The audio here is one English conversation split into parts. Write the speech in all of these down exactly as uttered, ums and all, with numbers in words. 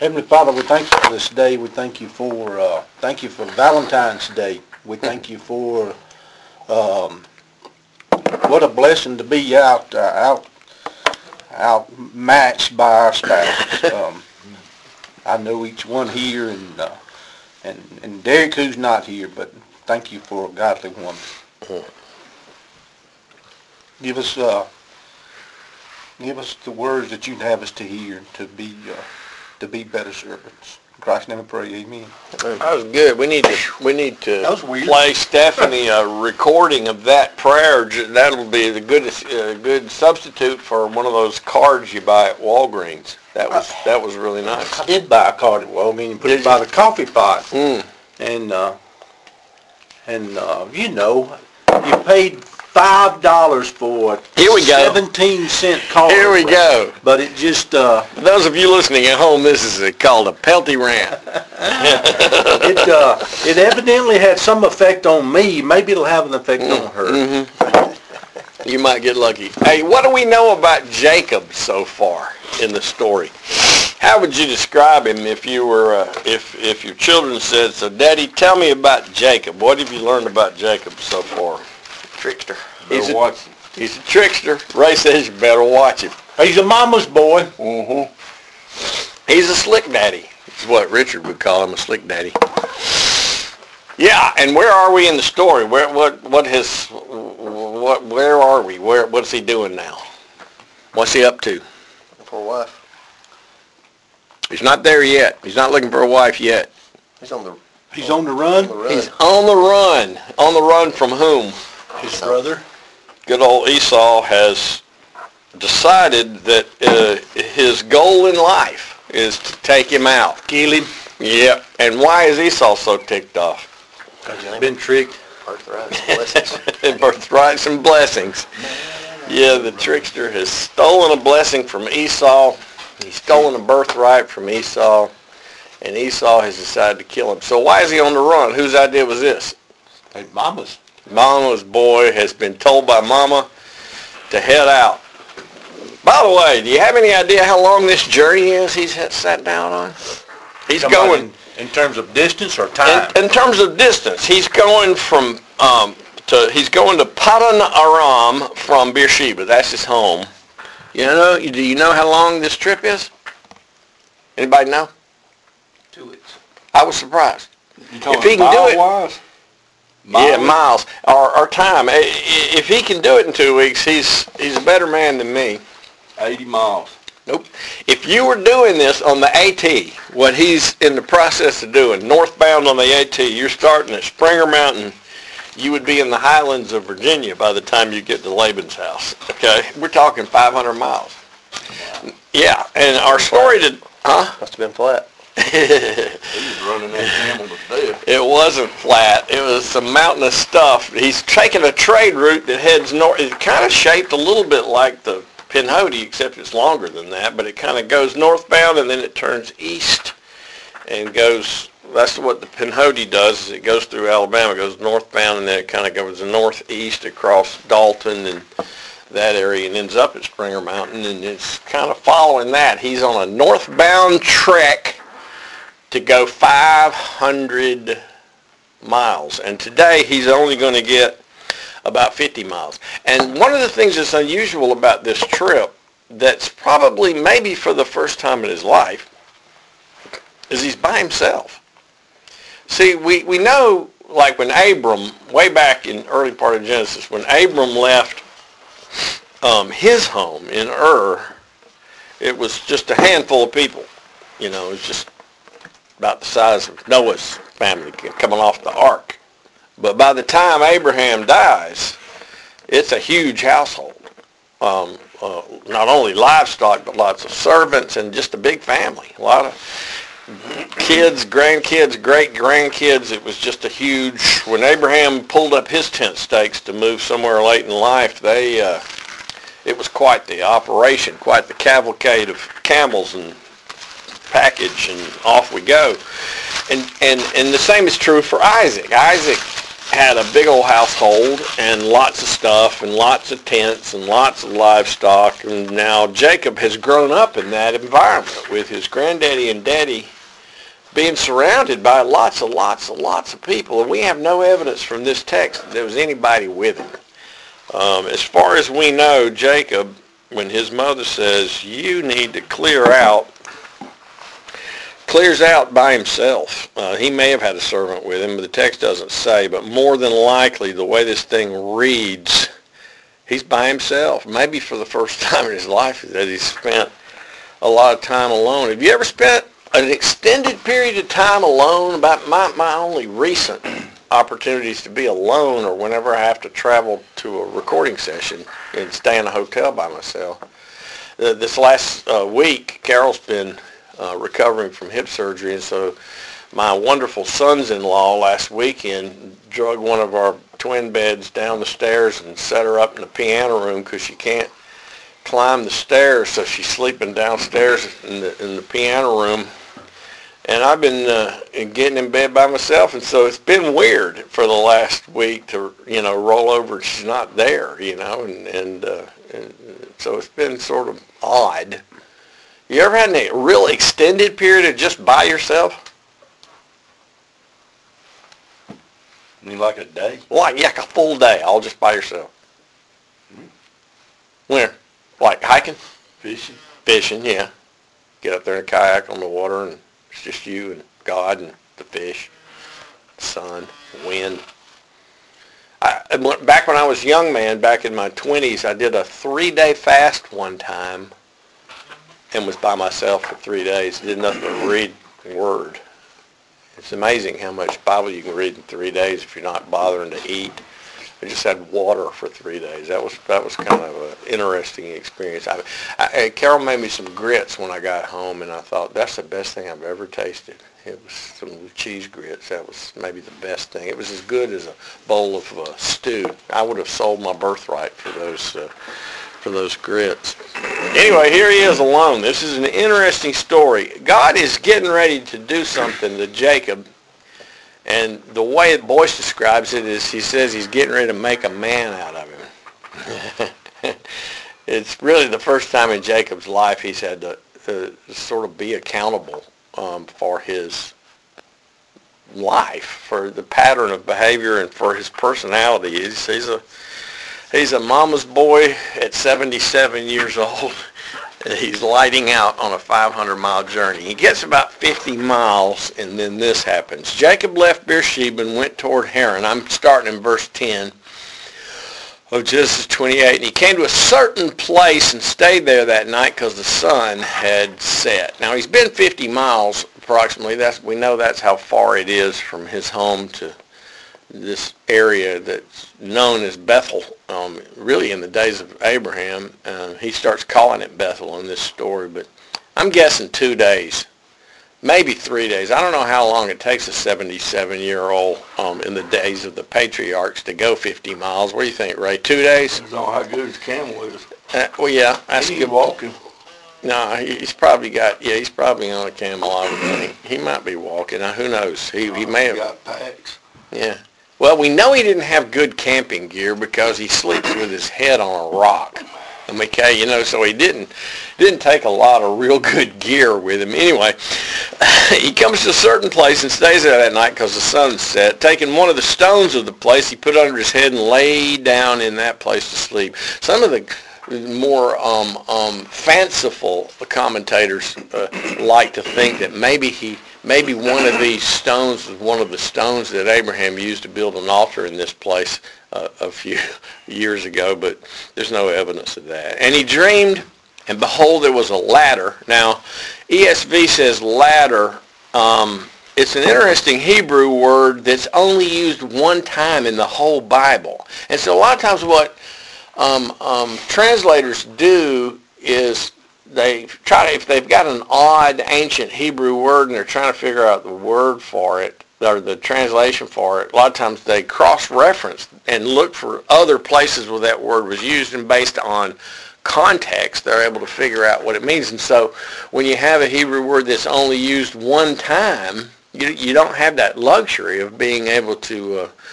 Heavenly Father, we thank you for this day. We thank you for uh, thank you for Valentine's Day. We thank you for um, what a blessing to be out uh, out outmatched by our spouses. Um, I know each one here, and uh, and and Derek, who's not here, but thank you for a godly woman. Give us uh, give us the words that you'd have us to hear to be. Uh, to be better servants. In Christ's name I pray, amen. That was good. We need to we need to That was weird. play Stephanie a recording of that prayer. That'll be the good uh, good substitute for one of those cards you buy at Walgreens. That was that was really nice. I did buy a card at Walgreens and put Did it by the coffee pot. Mm. And uh, and uh, you know, you paid five dollars for a Here we go. seventeen cent card. Here we go. But it just uh, Those of you listening at home, this is a, called a Pelty rant. it uh, it evidently had some effect on me. Maybe it'll have an effect Mm. on her. Mm-hmm. You might get lucky. Hey, what do we know about Jacob so far in the story? How would you describe him if you were uh, if if your children said, "So, Daddy, tell me about Jacob. What have you learned about Jacob so far?" Trickster. He's Better a, watch him. he's a trickster. Ray says you better watch him. He's a mama's boy. Mm-hmm. He's a slick daddy. Is what Richard would call him, a slick daddy. Yeah, and where are we in the story? Where what what his what where are we? Where what's he doing now? What's he up to? For a wife. He's not there yet. He's not looking for a wife yet. He's on the, He's on the run. on the run. He's on the run. On the run from whom? His brother. Good old Esau has decided that uh, his goal in life is to take him out. Kill him. Yep. And why is Esau so ticked off? Because he's been tricked. Birthright blessings. Birthrights and blessings. Yeah, the trickster has stolen a blessing from Esau. He's stolen a birthright from Esau. And Esau has decided to kill him. So why is he on the run? Whose idea was this? Hey, mama's. Mama's boy has been told by Mama to head out. By the way, do you have any idea how long this journey is he's had, sat down on? He's Come on, going... in, in terms of distance or time. In, in terms of distance, he's going from um, to he's going to Padan Aram from Beersheba. That's his home. You know? Do you know how long this trip is? Anybody know? Two weeks. I was surprised. You If he can do it, Wise? yeah, miles or, or time. I- i- If he can do it in two weeks, he's he's a better man than me. eighty miles. Nope. If you were doing this on the AT, what he's in the process of doing, northbound on the AT, you're starting at Springer Mountain, you would be in the highlands of Virginia by the time you get to Laban's house. Okay? We're talking five hundred miles. Yeah, and our story to... Huh? Must have been flat. He was running that camel to death. It wasn't flat. It was some mountainous stuff. He's taking a trade route that heads north. It's kind of shaped a little bit like the Pinhoti, except it's longer than that, but it kind of goes northbound and then it turns east and goes, that's what the Pinhoti does, is it goes through Alabama, goes northbound, and then it kind of goes northeast across Dalton and that area and ends up at Springer Mountain, and it's kind of following that. He's on a northbound trek to go five hundred miles, and today he's only going to get about fifty miles. And one of the things that's unusual about this trip, that's probably maybe for the first time in his life, is he's by himself. See, we, we know, like when Abram, way back in early part of Genesis, when Abram left um, his home in Ur, it was just a handful of people. You know, it was just about the size of Noah's family coming off the ark. But by the time Abraham dies, it's a huge household. Um, uh, not only livestock, but lots of servants and just a big family. A lot of kids, grandkids, great-grandkids. It was just a huge... When Abraham pulled up his tent stakes to move somewhere late in life, they uh, it was quite the operation, quite the cavalcade of camels and package, and off we go. And, and, and the same is true for Isaac. Isaac had a big old household and lots of stuff and lots of tents and lots of livestock. And now Jacob has grown up in that environment with his granddaddy and daddy being surrounded by lots and lots and lots of people. And we have no evidence from this text that there was anybody with him. Um, as far as we know, Jacob, when his mother says, you need to clear out, clears out by himself. Uh, he may have had a servant with him, but the text doesn't say. But more than likely, the way this thing reads, he's by himself. Maybe for the first time in his life that he's spent a lot of time alone. Have you ever spent an extended period of time alone? About my, my only recent opportunities to be alone or whenever I have to travel to a recording session and stay in a hotel by myself. Uh, this last uh, week, Carol's been uh, recovering from hip surgery, and so my wonderful sons-in-law last weekend drug one of our twin beds down the stairs and set her up in the piano room because she can't climb the stairs, so she's sleeping downstairs in the, in the piano room. And I've been uh, getting in bed by myself, and so it's been weird for the last week to, you know, roll over and she's not there, you know, and, and, uh, and so it's been sort of odd. You ever had a real extended period of just by yourself? I mean, like a day? Like, yeah, like a full day, all just by yourself. Mm-hmm. Where? Like hiking? Fishing. Fishing, yeah. Get up there in a kayak on the water and it's just you and God and the fish, the sun, the wind. I, back when I was a young man, back in my twenties, I did a three-day fast one time and was by myself for three days. Did nothing but read the Word. It's amazing how much Bible you can read in three days if you're not bothering to eat. I just had water for three days. That was that was kind of an interesting experience. I, I, Carol made me some grits when I got home, and I thought, that's the best thing I've ever tasted. It was some cheese grits. That was maybe the best thing. It was as good as a bowl of uh, stew. I would have sold my birthright for those uh, for those grits. Anyway, here he is alone. This is an interesting story. God is getting ready to do something to Jacob. And the way Boyce describes it is he says he's getting ready to make a man out of him. It's really the first time in Jacob's life he's had to uh, sort of be accountable um, for his life, for the pattern of behavior and for his personality. He's, he's a he's a mama's boy at seventy-seven years old. He's lighting out on a five hundred mile journey. He gets about fifty miles, and then this happens. Jacob left Beersheba and went toward Haran. I'm starting in verse ten of Genesis twenty-eight. And he came to a certain place and stayed there that night because the sun had set. Now, he's been fifty miles approximately. That's, we know that's how far it is from his home to this area that's known as Bethel. Um, really in the days of Abraham, uh, he starts calling it Bethel in this story, but I'm guessing two days, maybe three days. I don't know how long it takes a seventy-seven-year-old um, in the days of the patriarchs to go fifty miles. What do you think, Ray? Two days? Depends on how good his camel is. Uh, well, yeah, that's He good. ain't walking. No, he's probably got, yeah, he's probably on a camel, I would think. He might be walking. Now, who knows? He, he may have. got packs. Yeah. Well, we know he didn't have good camping gear because he sleeps with his head on a rock. Okay, you know, so he didn't didn't take a lot of real good gear with him. Anyway, he comes to a certain place and stays there that night because the sun set. Taking one of the stones of the place, he put under his head and lay down in that place to sleep. Some of the more um, um, fanciful commentators uh, like to think that maybe he maybe one of these stones was one of the stones that Abraham used to build an altar in this place uh, a few years ago, but there's no evidence of that. And he dreamed, and behold, there was a ladder. Now, E S V says ladder. Um, it's an interesting Hebrew word that's only used one time in the whole Bible. And so a lot of times what um, um, translators do is they try to, if they've got an odd ancient Hebrew word and they're trying to figure out the word for it, or the translation for it, a lot of times they cross-reference and look for other places where that word was used, and based on context, they're able to figure out what it means. And so when you have a Hebrew word that's only used one time, you, you don't have that luxury of being able to uh,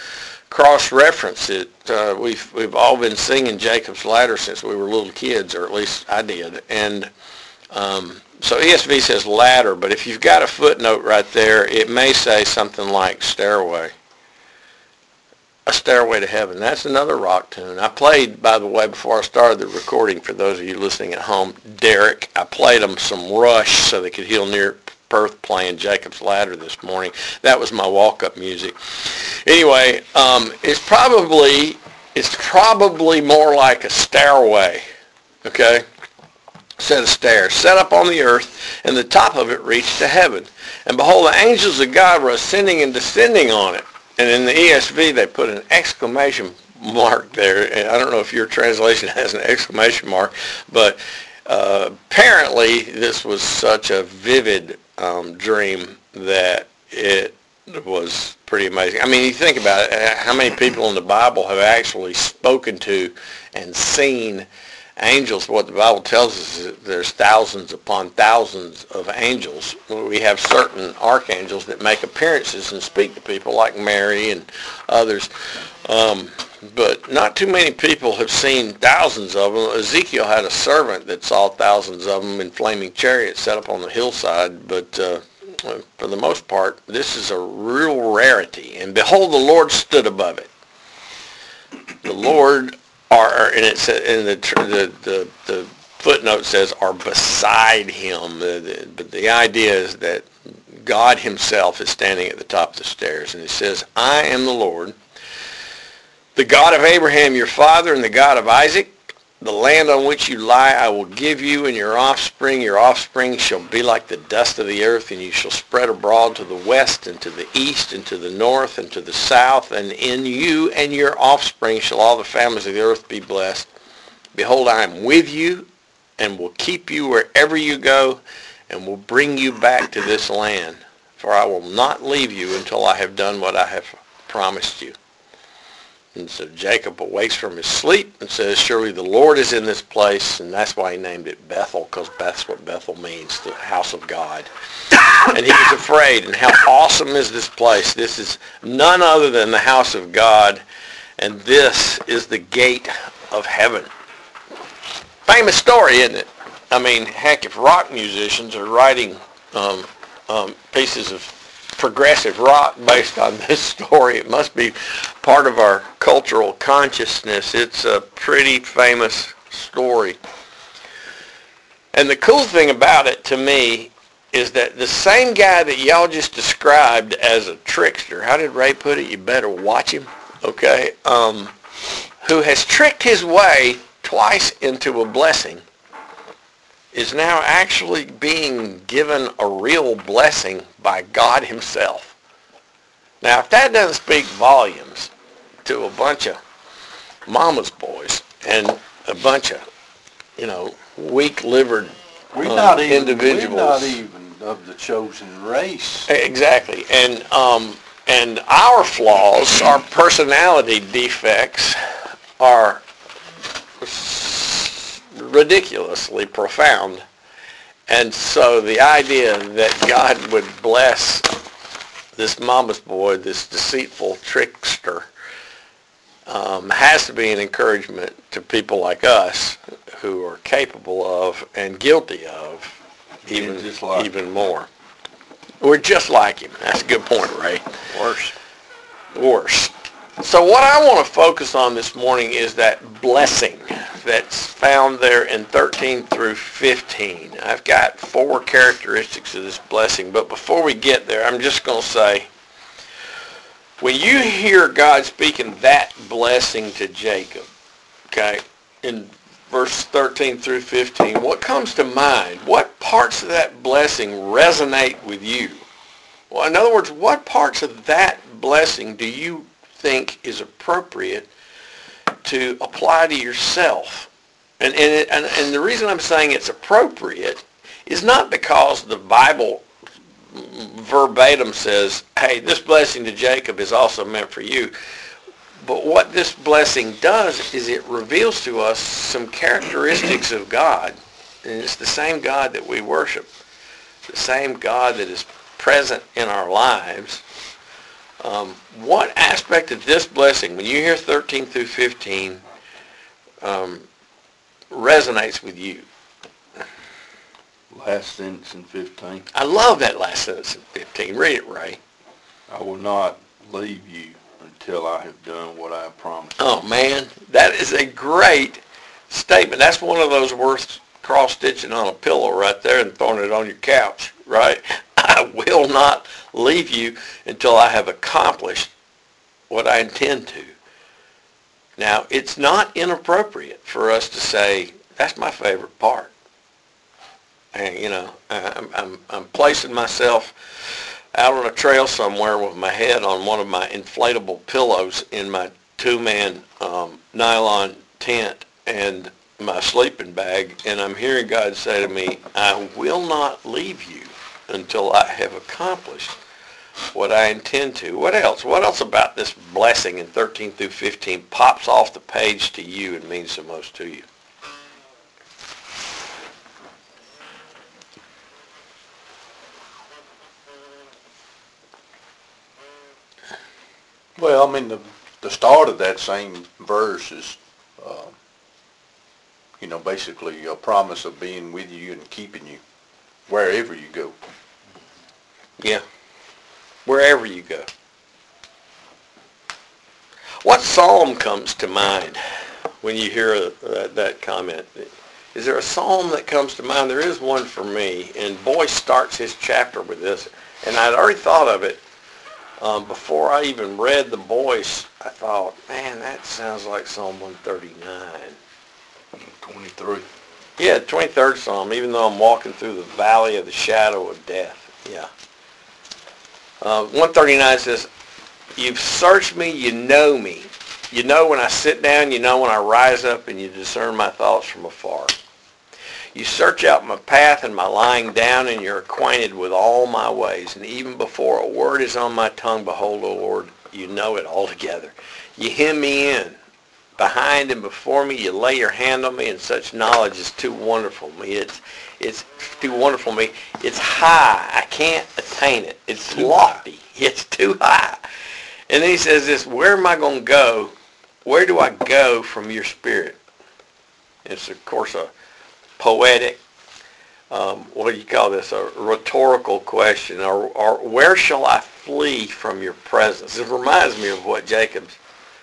cross-reference it. Uh, we've we've all been singing Jacob's Ladder since we were little kids, or at least I did. And um, so E S V says ladder, but if you've got a footnote right there, it may say something like stairway. A Stairway to Heaven. That's another rock tune. I played, by the way, before I started the recording, for those of you listening at home, Derek, I played them some Rush so they could heal near Perth playing Jacob's Ladder this morning. That was my walk-up music. Anyway, um, it's probably it's probably more like a stairway, okay? Set of stairs, set up on the earth, and the top of it reached to heaven. And behold, the angels of God were ascending and descending on it. And in the E S V, they put an exclamation mark there. And I don't know if your translation has an exclamation mark, but uh, apparently this was such a vivid um, dream that it was pretty amazing. I mean, you think about it, how many people in the Bible have actually spoken to and seen angels? What the Bible tells us is that there's thousands upon thousands of angels. We have certain archangels that make appearances and speak to people, like Mary and others. Um, but not too many people have seen thousands of them. Ezekiel had a servant that saw thousands of them in flaming chariots set up on the hillside. But uh, for the most part, this is a real rarity. And behold, the Lord stood above it. The Lord are, and it says, and the, the the the footnote says, are beside him. But the idea is that God himself is standing at the top of the stairs, and it says, I am the Lord, the God of Abraham your father, and the God of Isaac. The land on which you lie I will give you and your offspring. Your offspring shall be like the dust of the earth, and you shall spread abroad to the west and to the east and to the north and to the south. And in you and your offspring shall all the families of the earth be blessed. Behold, I am with you and will keep you wherever you go and will bring you back to this land. For I will not leave you until I have done what I have promised you. And so Jacob awakes from his sleep and says, surely the Lord is in this place. And that's why he named it Bethel, because that's what Bethel means, the house of God. And he was afraid. And how awesome is this place? This is none other than the house of God. And this is the gate of heaven. Famous story, isn't it? I mean, heck, if rock musicians are writing um, um, pieces of progressive rock based on this story, it must be part of our cultural consciousness. It's a pretty famous story. And the cool thing about it to me is that the same guy that y'all just described as a trickster, how did Ray put it? You better watch him, okay? Um, who has tricked his way twice into a blessing, is now actually being given a real blessing by God himself. Now, if that doesn't speak volumes to a bunch of mama's boys and a bunch of, you know, weak-livered We're uh, not even, individuals. We're not even of the chosen race. Exactly. And, um, and our flaws, our personality defects, are ridiculously profound. And so the idea that God would bless this mama's boy, this deceitful trickster, um, has to be an encouragement to people like us who are capable of and guilty of even, just like even more. We're just like him. That's a good point, Ray. Worse. Worse. So what I want to focus on this morning is that blessing that's found there in thirteen through fifteen. I've got four characteristics of this blessing, but before we get there, I'm just going to say, when you hear God speaking that blessing to Jacob, okay, in verse thirteen through fifteen, what comes to mind? What parts of that blessing resonate with you? Well, in other words, what parts of that blessing do you think is appropriate to apply to yourself? And, and, it, and, and the reason I'm saying it's appropriate is not because the Bible verbatim says, hey, this blessing to Jacob is also meant for you. But what this blessing does is it reveals to us some characteristics of God. And it's the same God that we worship, the same God that is present in our lives, Um, what aspect of this blessing, when you hear thirteen through fifteen, um, resonates with you? Last sentence in fifteen. I love that last sentence in fifteen. Read it, Ray. I will not leave you until I have done what I have promised. Oh, man, that is a great statement. That's one of those worth cross-stitching on a pillow right there and throwing it on your couch, right? I will not leave you until I have accomplished what I intend to. Now, it's not inappropriate for us to say, that's my favorite part. And, you know, I'm, I'm, I'm placing myself out on a trail somewhere with my head on one of my inflatable pillows in my two-man um, nylon tent and my sleeping bag, and I'm hearing God say to me, I will not leave you until I have accomplished what I intend to. What else? What else about this blessing in thirteen through fifteen pops off the page to you and means the most to you? Well, I mean, the, the start of that same verse is, uh, you know, basically a promise of being with you and keeping you wherever you go. Yeah, wherever you go. What psalm comes to mind when you hear that, that comment? Is there a psalm that comes to mind? There is one for me, and Boyce starts his chapter with this, and I'd already thought of it. Um, before I even read the Boyce, I thought, man, that sounds like Psalm one thirty-nine. twenty-three. Yeah, the twenty-third Psalm, even though I'm walking through the valley of the shadow of death. Yeah. Uh, one thirty-nine says, you've searched me, you know me. You know when I sit down, you know when I rise up, and you discern my thoughts from afar. You search out my path and my lying down, and you're acquainted with all my ways. And even before a word is on my tongue, behold, O Lord, you know it altogether. You hem me in. Behind and before me, you lay your hand on me, and such knowledge is too wonderful for me. It's, it's too wonderful for me. It's high. I can't attain it. It's Too lofty. High. It's too high. And then he says this, where am I going to go? Where do I go from your spirit? It's, of course, a poetic, um, what do you call this, a rhetorical question, or, or where shall I flee from your presence? It reminds me of what Jacob's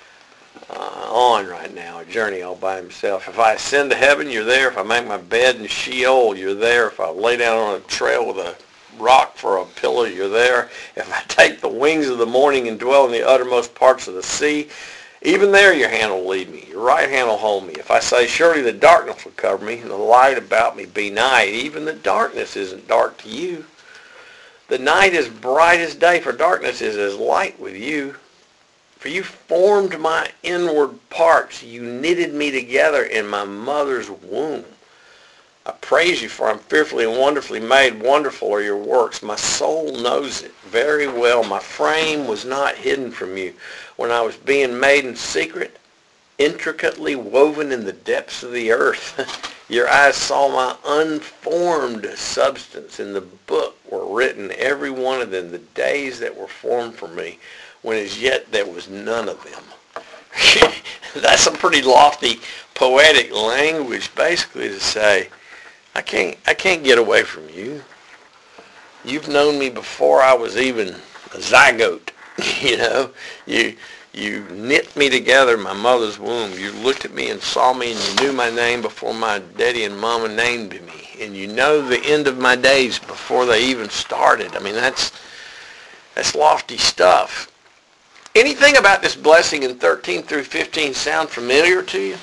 uh, on right now, a journey all by himself. If I ascend to heaven, you're there. If I make my bed in Sheol, you're there. If I lay down on a trail with a rock for a pillow, you're there. If I take the wings of the morning and dwell in the uttermost parts of the sea, even there your hand will lead me, your right hand will hold me. If I say, surely the darkness will cover me, and the light about me be night, even the darkness isn't dark to you. The night is bright as day, for darkness is as light with you. For you formed my inward parts, you knitted me together in my mother's womb. I praise you, for I'm fearfully and wonderfully made. Wonderful are your works. My soul knows it very well. My frame was not hidden from you when I was being made in secret, intricately woven in the depths of the earth. Your eyes saw my unformed substance. In the book were written, every one of them, the days that were formed for me, when as yet there was none of them. That's some pretty lofty, poetic language, basically, to say, I can't, I can't get away from you. You've known me before I was even a zygote. You know, you you knit me together in my mother's womb. You looked at me and saw me, and you knew my name before my daddy and mama named me. And you know the end of my days before they even started. I mean, that's that's lofty stuff. Anything about this blessing in thirteen through fifteen sound familiar to you?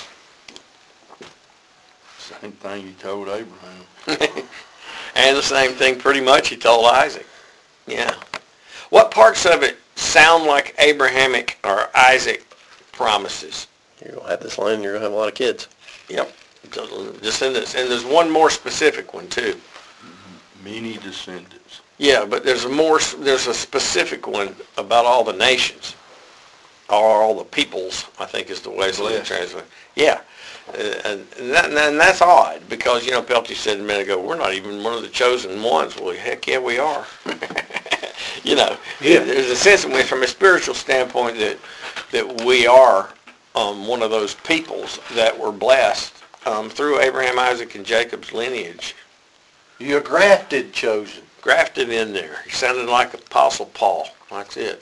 Same thing he told Abraham. And the same thing pretty much he told Isaac. Yeah. What parts of it sound like Abrahamic or Isaac promises? You're going to have this land, you're going to have a lot of kids. Yep. Just in this. And there's one more specific one too. Many descendants. Yeah, but there's a more, there's a specific one about all the nations. Or all the peoples, I think is the way it's translated. Yeah. Uh, and, that, and that's odd because, you know, Pelty said a minute ago, we're not even one of the chosen ones. Well, heck yeah, we are. you know, Yeah. there's a sense in which, from a spiritual standpoint, that that we are um, one of those peoples that were blessed um, through Abraham, Isaac, and Jacob's lineage. You're grafted, chosen. Grafted in there. He sounded like Apostle Paul. That's it.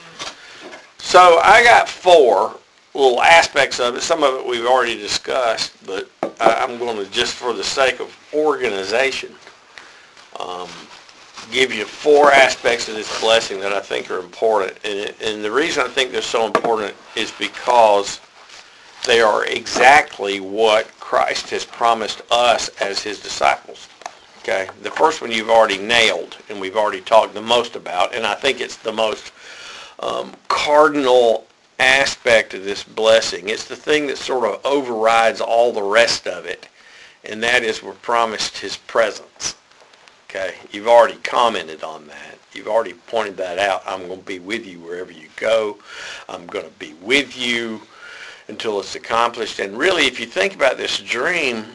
So I got four little aspects of it. Some of it we've already discussed, but I- I'm going to, just for the sake of organization, um, give you four aspects of this blessing that I think are important. And, it, and the reason I think they're so important is because they are exactly what Christ has promised us as his disciples. Okay? The first one you've already nailed, and we've already talked the most about, and I think it's the most um, cardinal aspect of this blessing. It's the thing that sort of overrides all the rest of it, and that is we're promised his presence. Okay? You've already commented on that. You've already pointed that out. I'm going to be with you wherever you go. I'm going to be with you until it's accomplished. And really, if you think about this dream,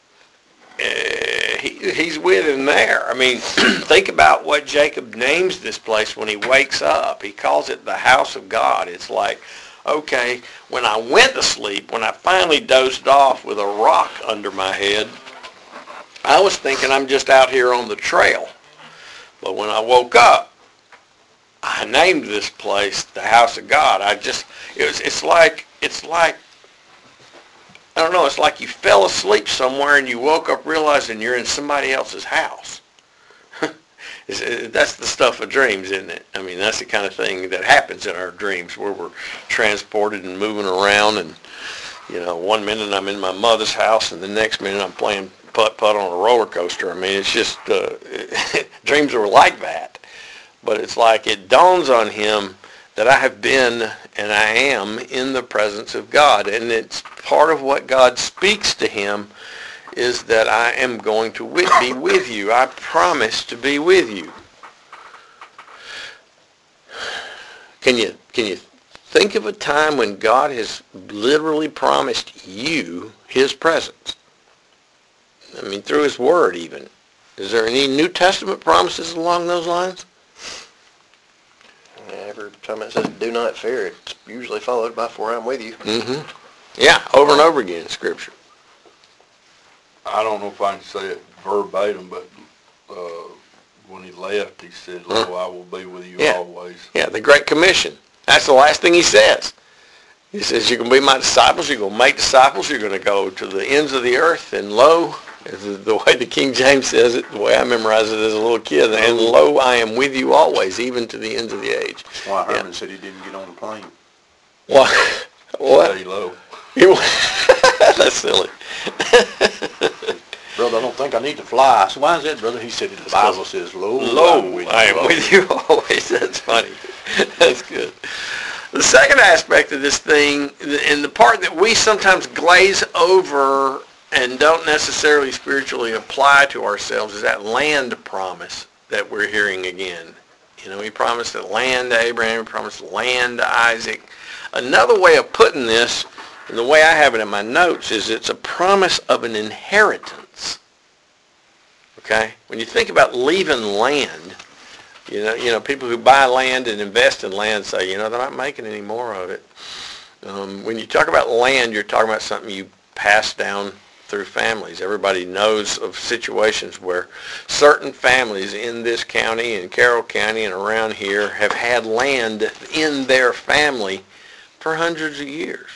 uh, he, he's with him there. I mean, think about what Jacob names this place when he wakes up. He calls it the house of God. It's like, okay, when I went to sleep, when I finally dozed off with a rock under my head, I was thinking I'm just out here on the trail. But when I woke up, I named this place the house of God. I just, it was, it's like, it's like, I don't know, it's like you fell asleep somewhere and you woke up realizing you're in somebody else's house. It's, it, that's the stuff of dreams, isn't it? I mean, that's the kind of thing that happens in our dreams, where we're transported and moving around, and, you know, one minute I'm in my mother's house and the next minute I'm playing putt-putt on a roller coaster. I mean, it's just, uh, dreams are like that. But it's like it dawns on him that I have been and I am in the presence of God. And it's part of what God speaks to him is that I am going to be with you. I promise to be with you. Can you, can you think of a time when God has literally promised you his presence? I mean, through his word even. Is there any New Testament promises along those lines? Every time it says do not fear, it's usually followed by for I'm with you. Mm-hmm. Yeah, over and over again in Scripture. I don't know if I can say it verbatim, but uh, when he left, he said, Huh? "Lo, I will be with you Yeah. always." Yeah, the Great Commission. That's the last thing he says. He says, you're going to be my disciples, you're going to make disciples, you're going to go to the ends of the earth, and lo, is the way the King James says it, the way I memorized it as a little kid, and lo, I am with you always, even to the ends of the age. That's why Herman Yeah. said he didn't get on the plane. What? What? Stay low. You- That's silly. Brother, I don't think I need to fly. I said, why is that, brother? He said, the Bible says, lo, Lo, I'm with you I am always." with you always. That's funny. That's good. The second aspect of this thing, and the part that we sometimes glaze over and don't necessarily spiritually apply to ourselves, is that land promise that we're hearing again. You know, he promised that land to Abraham, he promised land to Isaac. Another way of putting this, and the way I have it in my notes, is it's a promise of an inheritance. Okay? When you think about leaving land, you know, you know, people who buy land and invest in land say, you know, they're not making any more of it. Um, when you talk about land, you're talking about something you pass down through families. Everybody knows of situations where certain families in this county, in Carroll County and around here, have had land in their family for hundreds of years.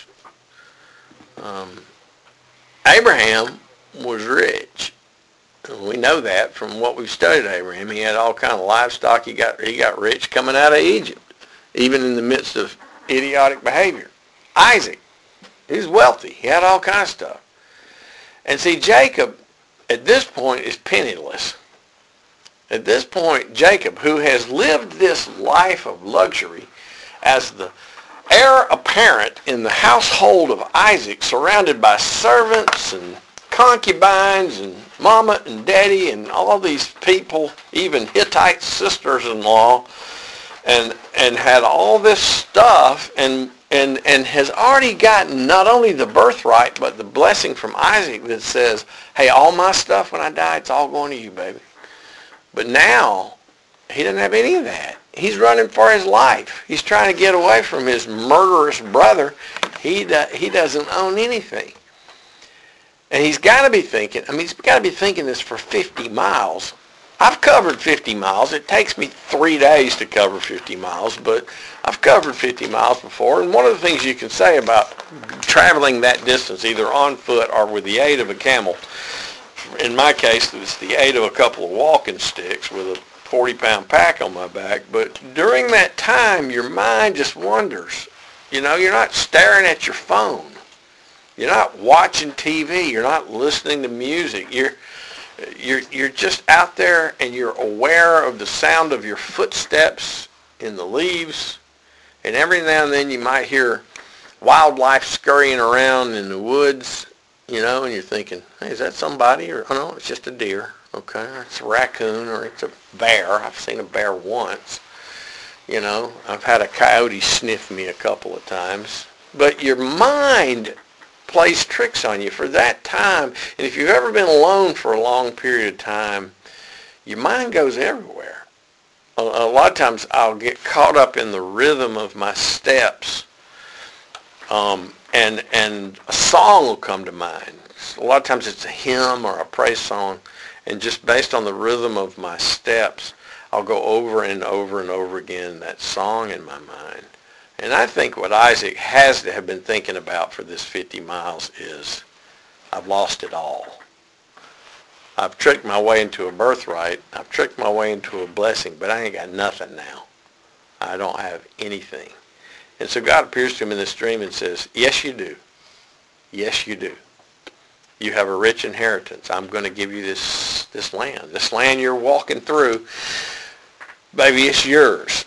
Um, Abraham was rich. We know that from what we've studied Abraham. He had all kind of livestock. He got he got rich coming out of Egypt, even in the midst of idiotic behavior. Isaac, he was wealthy. He had all kinds of stuff. And see, Jacob, at this point, is penniless. At this point, Jacob, who has lived this life of luxury as the heir apparent in the household of Isaac, surrounded by servants and concubines and mama and daddy and all these people, even Hittite sisters-in-law, and and had all this stuff, and and and has already gotten not only the birthright but the blessing from Isaac that says, hey, all my stuff when I die, it's all going to you, baby. But now He doesn't have any of that. He's running for his life. He's trying to get away from his murderous brother. He do, he doesn't own anything. And he's got to be thinking, I mean, he's got to be thinking this for fifty miles. I've covered fifty miles. It takes me three days to cover fifty miles, but I've covered fifty miles before. And one of the things you can say about traveling that distance, either on foot or with the aid of a camel, in my case, it's the aid of a couple of walking sticks with a forty-pound pack on my back. But during that time, your mind just wanders. You know, you're not staring at your phone. You're not watching T V. You're not listening to music. You're you're you're just out there, and you're aware of the sound of your footsteps in the leaves. And every now and then you might hear wildlife scurrying around in the woods, you know, and you're thinking, hey, is that somebody? Or, oh, no, it's just a deer, okay? Or it's a raccoon, or it's a bear. I've seen a bear once. You know, I've had a coyote sniff me a couple of times. But your mind plays tricks on you for that time. And if you've ever been alone for a long period of time, your mind goes everywhere. A, a lot of times I'll get caught up in the rhythm of my steps, um, and and a song will come to mind. A lot of times it's a hymn or a praise song, and just based on the rhythm of my steps, I'll go over and over and over again that song in my mind. And I think what Isaac has to have been thinking about for this fifty miles is, I've lost it all. I've tricked my way into a birthright. I've tricked my way into a blessing, but I ain't got nothing now. I don't have anything. And so God appears to him in this dream and says, yes, you do. Yes, you do. You have a rich inheritance. I'm going to give you this, this land. This land you're walking through, baby, it's yours.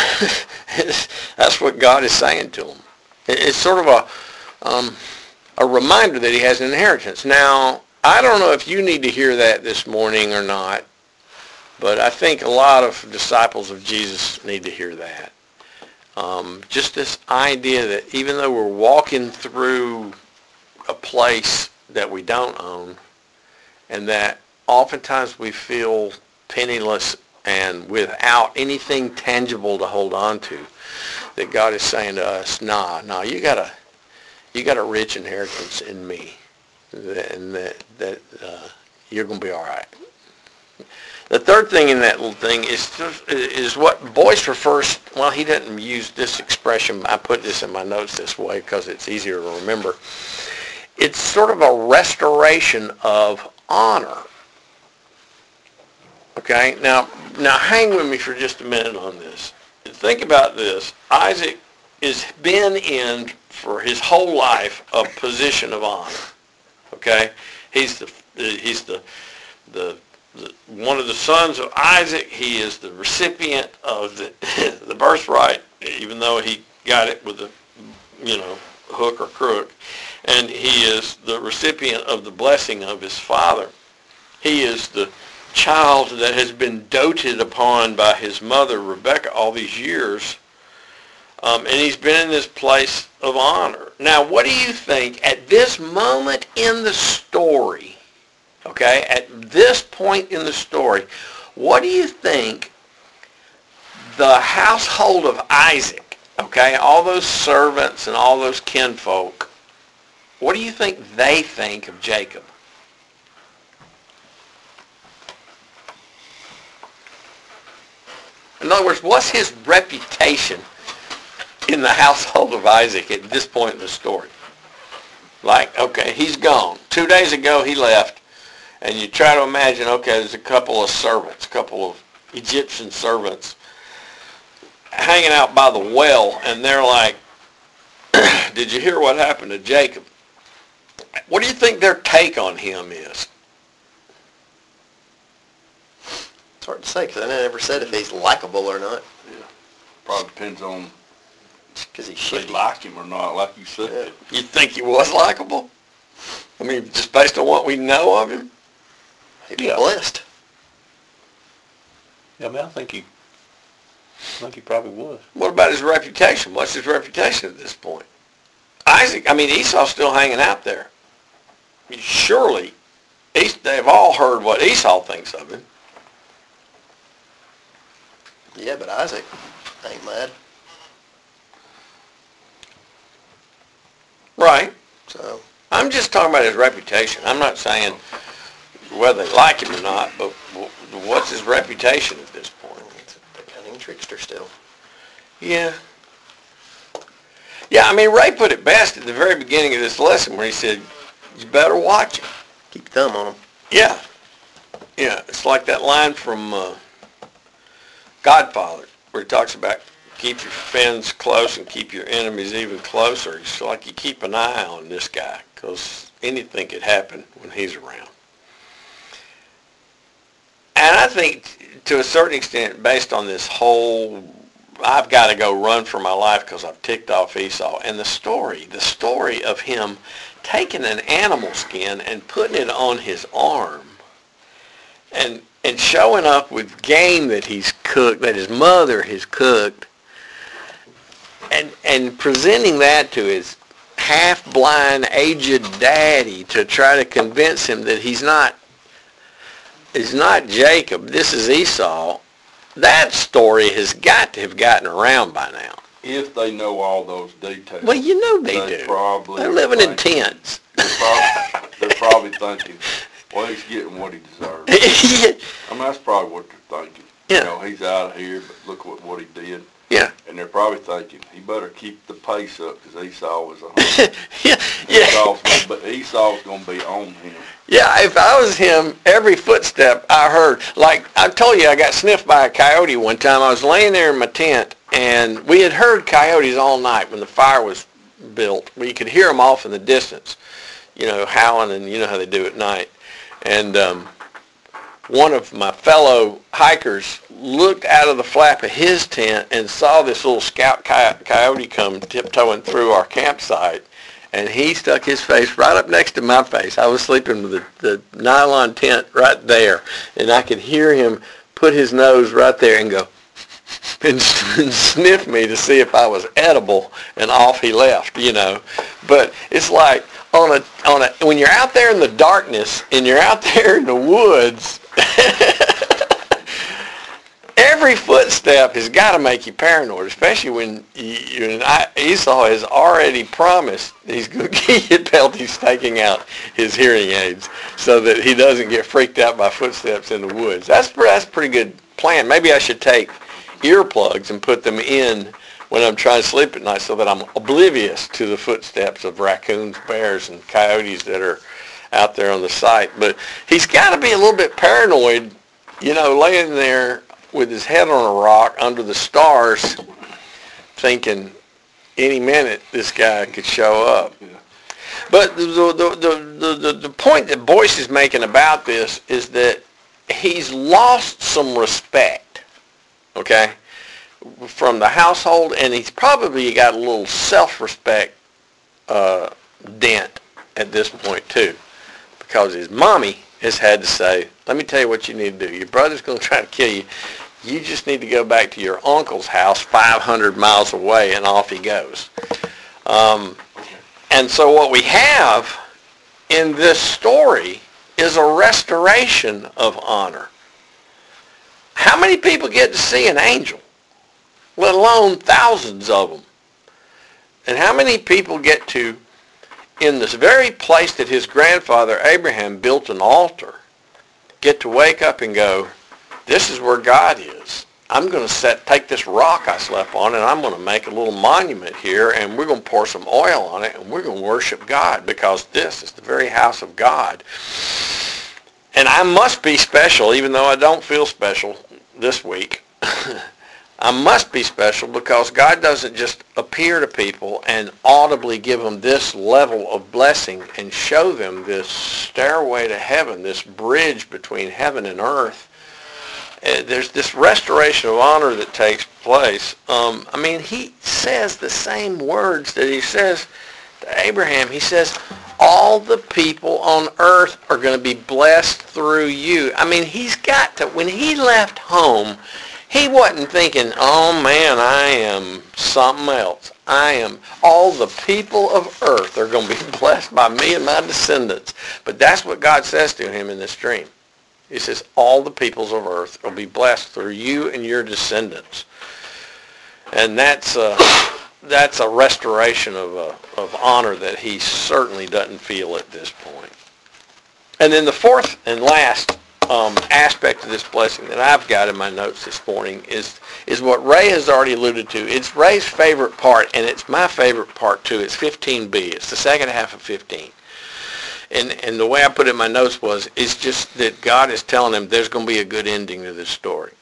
That's what God is saying to him. It's sort of a um, a reminder that he has an inheritance. Now, I don't know if you need to hear that this morning or not, but I think a lot of disciples of Jesus need to hear that. Um, just this idea that even though we're walking through a place that we don't own, and that oftentimes we feel penniless and without anything tangible to hold on to, that God is saying to us, nah, nah, you got a, you got a rich inheritance in me, and that, that uh, you're going to be all right. The third thing in that little thing is is what Boyce refers, well, he doesn't use this expression. I put this in my notes this way because it's easier to remember. It's sort of a restoration of honor. Okay, now, now hang with me for just a minute on this. Think about this. Isaac has been in, for his whole life, a position of honor. Okay, he's the he's the the, the one of the sons of Isaac. He is the recipient of the the birthright, even though he got it with a you know hook or crook, and he is the recipient of the blessing of his father. He is the child that has been doted upon by his mother, Rebecca, all these years. Um, and he's been in this place of honor. Now, what do you think at this moment in the story, okay, at this point in the story, what do you think the household of Isaac, okay, all those servants and all those kinfolk, what do you think they think of Jacob? In other words, what's his reputation in the household of Isaac at this point in the story? Like, okay, he's gone. Two days ago he left, and you try to imagine, okay, there's a couple of servants, a couple of Egyptian servants hanging out by the well, and they're like, did you hear what happened to Jacob? What do you think their take on him is? It's hard to say because I never said if he's likable or not. Yeah. Probably depends on Because he's if they shifty. like him or not, like you said. Yeah. You think he was likable? I mean, just based on what we know of him? He was Yeah. blessed. Yeah, I mean, I think he, I think he probably was. What about his reputation? What's his reputation at this point? Isaac, I mean, Esau's still hanging out there. Surely, Es- they've all heard what Esau thinks of him. Yeah, but Isaac ain't mad. Right. So, I'm just talking about his reputation. I'm not saying whether they like him or not, but w- what's his reputation at this point? it's a cunning trickster still. Yeah. Yeah, I mean, Ray put it best at the very beginning of this lesson where he said, you better watch him. Keep your thumb on him. Yeah. Yeah, it's like that line from uh, Godfather where he talks about keep your friends close and keep your enemies even closer. It's like you keep an eye on this guy because anything could happen when he's around. And I think to a certain extent, based on this whole, I've got to go run for my life because I've ticked off Esau, and the story, the story of him taking an animal skin and putting it on his arm and and showing up with game that he's cooked, that his mother has cooked, and and presenting that to his half-blind, aged daddy to try to convince him that he's not is not Jacob, this is Esau. That story has got to have gotten around by now. If they know all those details. Well, you know they, they do. Probably They're living in thinking- tents. They're probably, they're probably thinking, well, he's getting what he deserves. I mean, that's probably what they're thinking. Yeah. You know, he's out of here, but look what, what he did. Yeah. And they're probably thinking, he better keep the pace up because Esau was a hunter. yeah, yeah. Esau's gonna, but Esau's going to be on him. Yeah, if I was him, every footstep I heard, like I told you, I got sniffed by a coyote one time. I was laying there in my tent, and we had heard coyotes all night when the fire was built. We could hear them off in the distance, you know, howling, and you know how they do at night. And um, one of my fellow hikers looked out of the flap of his tent and saw this little scout coyote come tiptoeing through our campsite. And he stuck his face right up next to my face. I was sleeping with the, the nylon tent right there. And I could hear him put his nose right there and go, and, and sniff me to see if I was edible, and off he left, you know. But it's like, on a, on a, when you're out there in the darkness, and you're out there in the woods, every footstep has got to make you paranoid, especially when you, you, Esau has already promised he's going to get penalties taking out his hearing aids so that he doesn't get freaked out by footsteps in the woods. That's, that's a pretty good plan. Maybe I should take earplugs and put them in when I'm trying to sleep at night so that I'm oblivious to the footsteps of raccoons, bears, and coyotes that are out there on the site. But he's got to be a little bit paranoid, you know, laying there with his head on a rock under the stars thinking any minute this guy could show up. Yeah. But the, the, the, the, the point that Boyce is making about this is that he's lost some respect, okay, from the household, and he's probably got a little self-respect uh, dent at this point too, because his mommy has had to say, let me tell you what you need to do. Your brother's going to try to kill you. You just need to go back to your uncle's house five hundred miles away, and off he goes. Um, and so what we have in this story is a restoration of honor. How many people get to see an angel, let alone thousands of them? And how many people get to, in this very place that his grandfather Abraham built an altar, get to wake up and go, this is where God is. I'm going to set, take this rock I slept on, and I'm going to make a little monument here, and we're going to pour some oil on it, and we're going to worship God, because this is the very house of God. And I must be special, even though I don't feel special this week. I must be special because God doesn't just appear to people and audibly give them this level of blessing and show them this stairway to heaven, this bridge between heaven and earth. Uh, there's this restoration of honor that takes place. Um, I mean, he says the same words that he says to Abraham. He says, all the people on earth are going to be blessed through you. I mean, he's got to, when he left home, he wasn't thinking, oh man, I am something else. I am, all the people of earth are going to be blessed by me and my descendants. But that's what God says to him in this dream. He says, all the peoples of earth will be blessed through you and your descendants. And that's a, that's a restoration of, a, of honor that he certainly doesn't feel at this point. And then the fourth and last um, aspect of this blessing that I've got in my notes this morning is is what Ray has already alluded to. It's Ray's favorite part, and it's my favorite part too. It's fifteen B. It's the second half of fifteen. And and the way I put it in my notes was, it's just that God is telling him there's going to be a good ending to this story.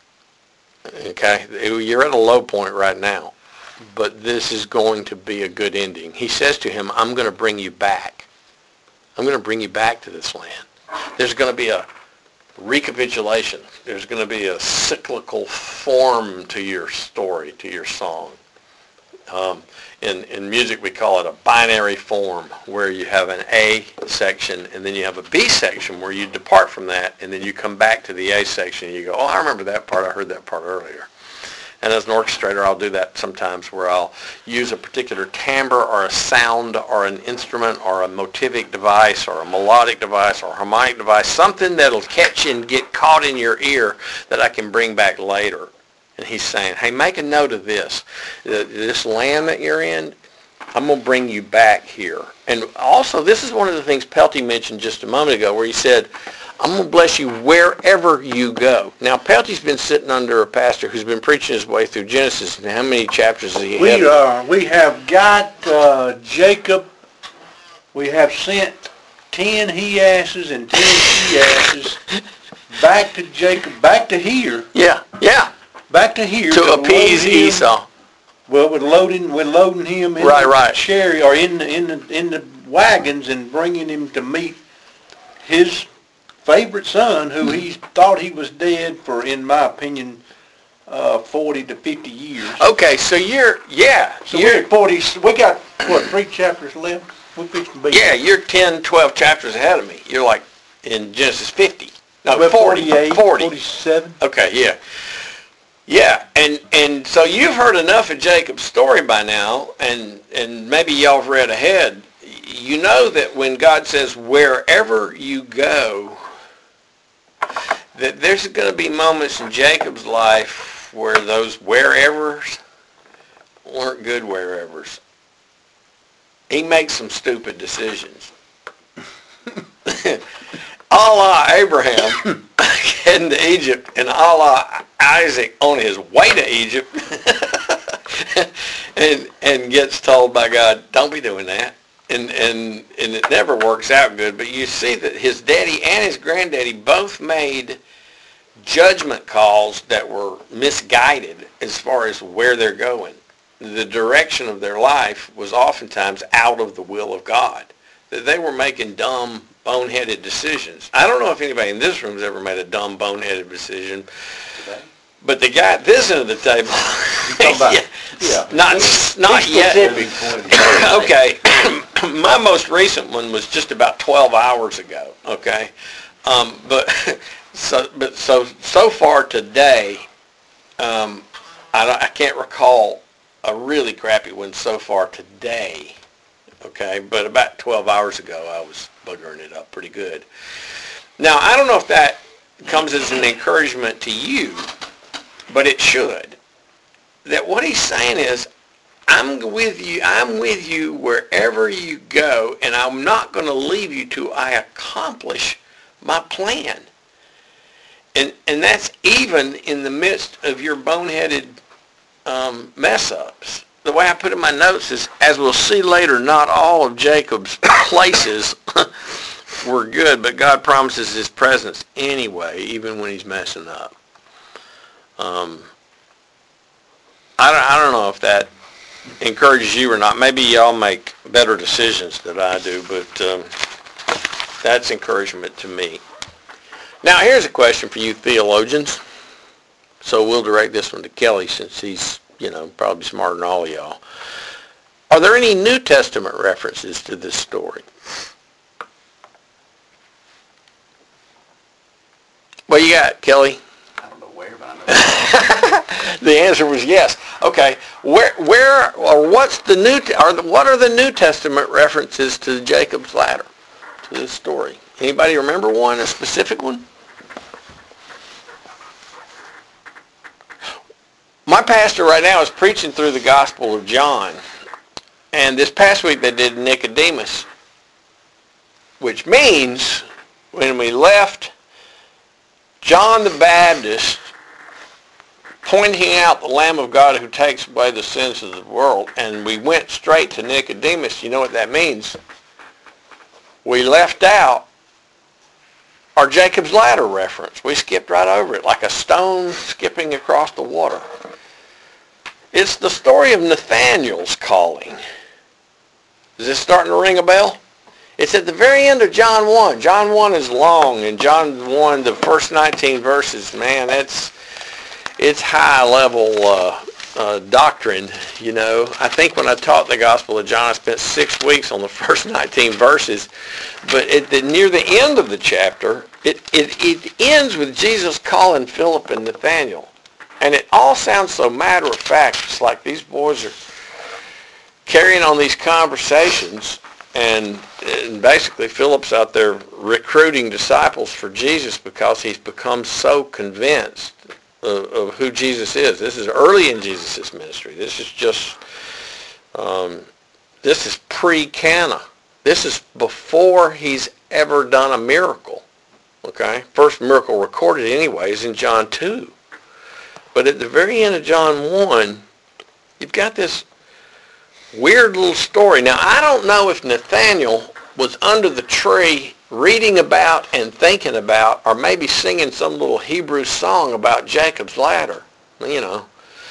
Okay? You're at a low point right now, but this is going to be a good ending. He says to him, I'm going to bring you back. I'm going to bring you back to this land. There's going to be a recapitulation. There's going to be a cyclical form to your story, to your song. Um, in, in music, we call it a binary form, where you have an A section, and then you have a B section where you depart from that, and then you come back to the A section, and you go, oh, I remember that part. I heard that part earlier. And as an orchestrator, I'll do that sometimes, where I'll use a particular timbre or a sound or an instrument or a motivic device or a melodic device or a harmonic device, something that'll catch and get caught in your ear that I can bring back later. And he's saying, hey, make a note of this. This land that you're in, I'm going to bring you back here. And also, this is one of the things Pelty mentioned just a moment ago, where he said, I'm going to bless you wherever you go. Now, Pelty's been sitting under a pastor who's been preaching his way through Genesis. And how many chapters has he had? We are. We have got uh, Jacob. We have sent ten he-asses and ten she-asses back to Jacob, back to here, Yeah, yeah, back to here. to appease load him. Esau. Well, we're loading, we're loading him in Right, the right. chariot or in the in the in the wagons and bringing him to meet his favorite son, who he thought he was dead for, in my opinion, uh, forty to fifty years. Okay, so you're, yeah, So you're, we're at forty. We got what, three chapters left? We're fixing to be. yeah, you're ten, twelve chapters ahead of me. You're like in Genesis fifty. No, We're forty, forty-eight, forty. forty-seven. Okay, yeah. Yeah, and, and so you've heard enough of Jacob's story by now, and, and maybe y'all have read ahead. You know that when God says, wherever you go, that there's going to be moments in Jacob's life where those wherevers weren't good wherevers. He makes some stupid decisions. A la Abraham heading to Egypt, and a la Isaac on his way to Egypt, and and gets told by God, don't be doing that. And, and and it never works out good. But you see that his daddy and his granddaddy both made judgment calls that were misguided as far as where they're going. The direction of their life was oftentimes out of the will of God. That they were making dumb, boneheaded decisions. I don't know if anybody in this room has ever made a dumb, boneheaded decision. Today? But the guy at this end of the table, about- yeah, yeah. not not Be yet. specific. Okay, my most recent one was just about twelve hours ago. Okay, um, but so but so so far today, um, I don't, I can't recall a really crappy one so far today. Okay, but about twelve hours ago, I was buggering it up pretty good. Now, I don't know if that comes as an encouragement to you, but it should. That what he's saying is, I'm with you, I'm with you wherever you go, and I'm not going to leave you till I accomplish my plan. And and that's even in the midst of your boneheaded um, mess-ups. The way I put it in my notes is, as we'll see later, not all of Jacob's places were good, but God promises his presence anyway, even when he's messing up. Um, I don't, I don't know if that encourages you or not. Maybe y'all make better decisions than I do, but um, that's encouragement to me. Now, here's a question for you theologians. So we'll direct this one to Kelly, since he's, you know, probably smarter than all of y'all. Are there any New Testament references to this story? What you got, Kelly? I don't know where, but I know. The answer was yes. Okay, where, where, or what's the new? Are the, what are the New Testament references to Jacob's ladder, to this story? Anybody remember one, a specific one? pastor right now is preaching through the Gospel of John. And this past week they did Nicodemus, which means when we left John the Baptist pointing out the Lamb of God who takes away the sins of the world, and we went straight to Nicodemus, you know what that means? We left out our Jacob's Ladder reference. We skipped right over it like a stone skipping across the water. It's the story of Nathanael's calling. Is this starting to ring a bell? It's at the very end of John one. John one is long, and John one, the first nineteen verses, man, that's it's high-level uh, uh, doctrine, you know. I think when I taught the Gospel of John, I spent six weeks on the first nineteen verses. But at the, near the end of the chapter, it, it, it ends with Jesus calling Philip and Nathanael. And it all sounds so matter-of-fact. It's like these boys are carrying on these conversations, and, and basically Philip's out there recruiting disciples for Jesus because he's become so convinced Of, of who Jesus is. This is early in Jesus' ministry. This is just, um, this is pre-Cana. This is before he's ever done a miracle. Okay? First miracle recorded anyway is in John two. But at the very end of John one, you've got this weird little story. Now, I don't know if Nathanael was under the tree reading about and thinking about, or maybe singing some little Hebrew song about Jacob's ladder, you know.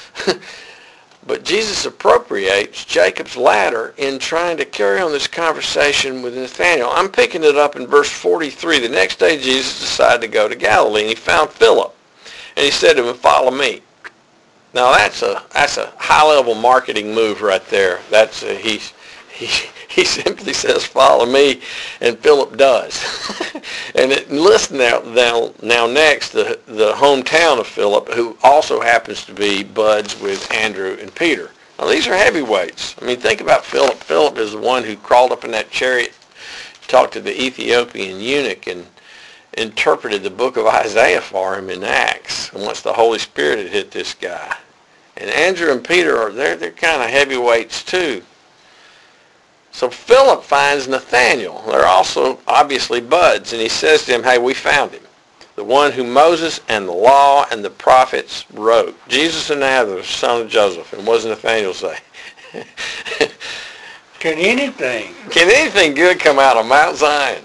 But Jesus appropriates Jacob's ladder in trying to carry on this conversation with Nathanael. I'm picking it up in verse forty-three. The next day Jesus decided to go to Galilee, and he found Philip. And he said to him, "Follow me." Now that's a that's a high-level marketing move right there. That's a, he's he he simply says, "Follow me," and Philip does. And it, listen now, now, now next, the, the hometown of Philip, who also happens to be buds with Andrew and Peter. Now these are heavyweights. I mean, think about Philip. Philip is the one who crawled up in that chariot, talked to the Ethiopian eunuch, and interpreted the book of Isaiah for him in Acts. And once the Holy Spirit had hit this guy. And Andrew and Peter are they're they're kind of heavyweights too. So Philip finds Nathanael. They're also obviously buds, and he says to him, "Hey, we found him, the one who Moses and the law and the prophets wrote, Jesus of Nazareth, son of Joseph." And what does Nathanael say? Can anything? Can anything good come out of Mount Zion?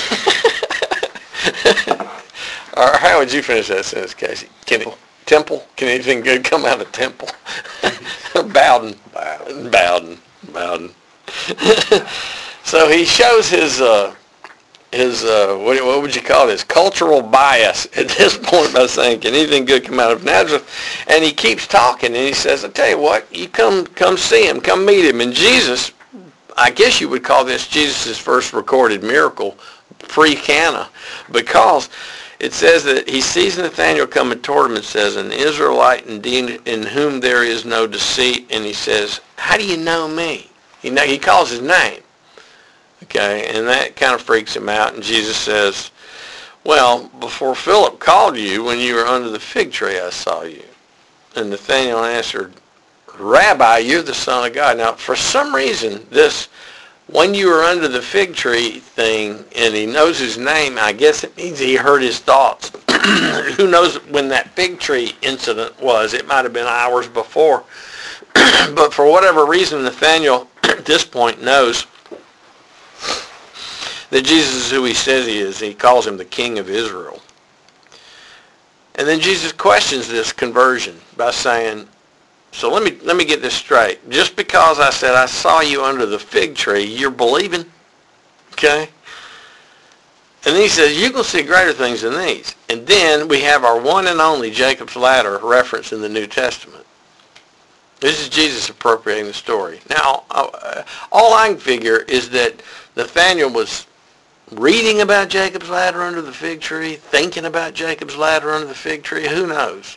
Or how would you finish that sentence, Casey? Can it, temple? Can anything good come out of temple? Bowden. Bowden. Bowden. Bowden. So he shows his uh, his uh, what, what would you call it? His cultural bias at this point by saying, "Can anything good come out of Nazareth?" And he keeps talking, and he says, "I tell you what, you come come see him, come meet him." And Jesus, I guess you would call this Jesus' first recorded miracle pre-Cana, because it says that he sees Nathanael coming toward him and says, "An Israelite indeed in whom there is no deceit." And he says, "How do you know me?" He, know, he calls his name. Okay, and that kind of freaks him out. And Jesus says, "Well, before Philip called you, when you were under the fig tree, I saw you." And Nathanael answered, "Rabbi, you're the Son of God." Now, for some reason, this "when you were under the fig tree" thing, and he knows his name, I guess it means he heard his thoughts. Who knows when that fig tree incident was? It might have been hours before. But for whatever reason, Nathanael at this point knows that Jesus is who he says he is. He calls him the King of Israel. And then Jesus questions this conversion by saying, so let me let me get this straight. Just because I said I saw you under the fig tree, you're believing? Okay? And then he says, you can see greater things than these. And then we have our one and only Jacob's Ladder reference in the New Testament. This is Jesus appropriating the story. Now, uh, all I can figure is that Nathanael was reading about Jacob's Ladder under the fig tree, thinking about Jacob's Ladder under the fig tree. Who knows?